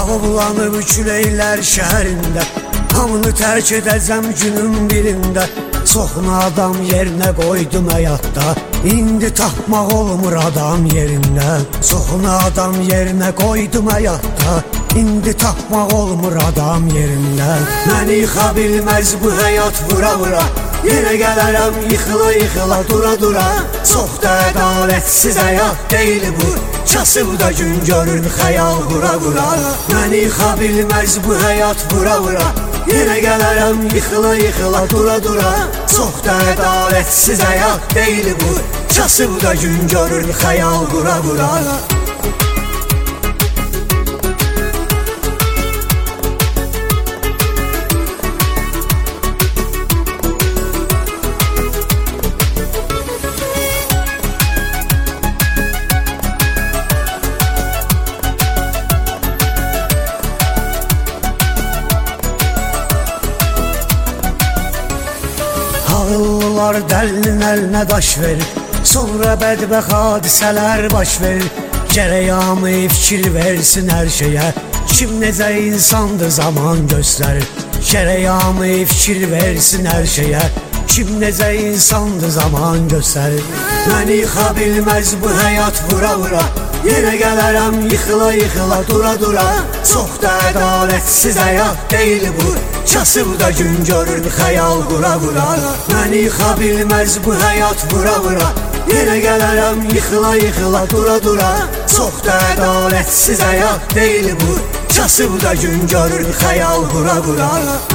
Avlanıb küləklər şəhərində, hamını tərk edəcəm günün birində. Çoxunu adam yerinə qoydum həyatda, indi tapmaq olmur adam yerində. Çoxunu adam yerinə qoydum həyatda, indi tapmaq olmur adam yerində. Məni yıxa bilməz bu həyat vura vura, yenə gələrəm yıxıla yıxıla dura dura. Çox da ədalətsiz həyat deyil bu, kasıbda gün görür xəyal qura qura. Məni yıxa bilməz bu həyat vura vura, yenə gələrəm yıxıla yıxıla dura dura. Çox da ədalətsiz həyat deyil bu, kasıbda gün görür xəyal qura qura. Ağıllılar dəlinin əlinə daş verir, sonra bədbəxt hadisələr baş verir. Gərək hamı fikir versin hər şeyə, kim necə insandır zaman göstərir. Gərək hamı fikir versin hər şeyə, kim necə insandır zaman göstərir. Məni yıxa bilməz bu həyat vura vura, yenə gələrəm yıxıla yıxıla dura dura. Çox da ədalətsiz həyat deyil bu, kasıbda gün görür xəyal qura qura. Məni yıxa bilməz bu həyat vura vura, yenə gələrəm yıxıla yıxıla dura dura. Çox da ədalətsiz həyat deyil bu, kasıbda gün görür xəyal qura qura.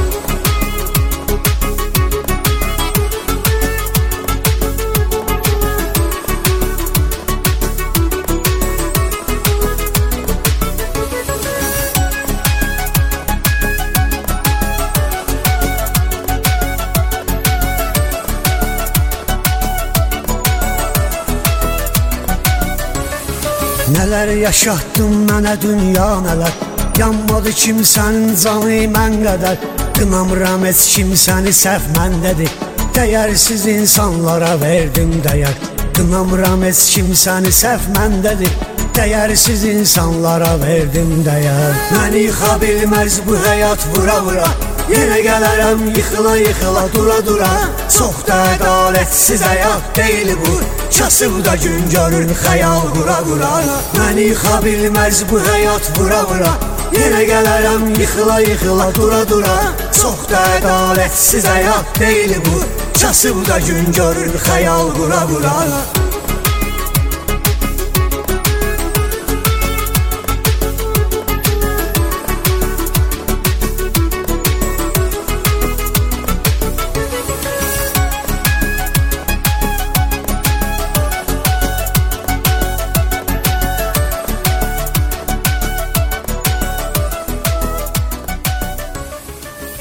Nələr yaşatdın mənə dünya nələr, yanmadı kimsənin canı mən qədər. Qınamıram heç kimsəni səhv məndədir, dəyərsiz insanlara verdim dəyər. Qınamıram heç kimsəni səhv məndədir, dəyərsiz insanlara verdim dəyər. Məni yıxa bilməz bu həyat vura vura, yenə gələrəm yıxıla yıxıla dura dura. Çox da ədalətsiz həyat deyil bu, kasıbda gün görür xəyal qura qura. Məni yıxa bilməz bu həyat vura vura, yenə gələrəm yıxıla yıxıla dura dura. Çox da ədalətsiz həyat deyil bu, kasıbda gün görür xəyal qura qura.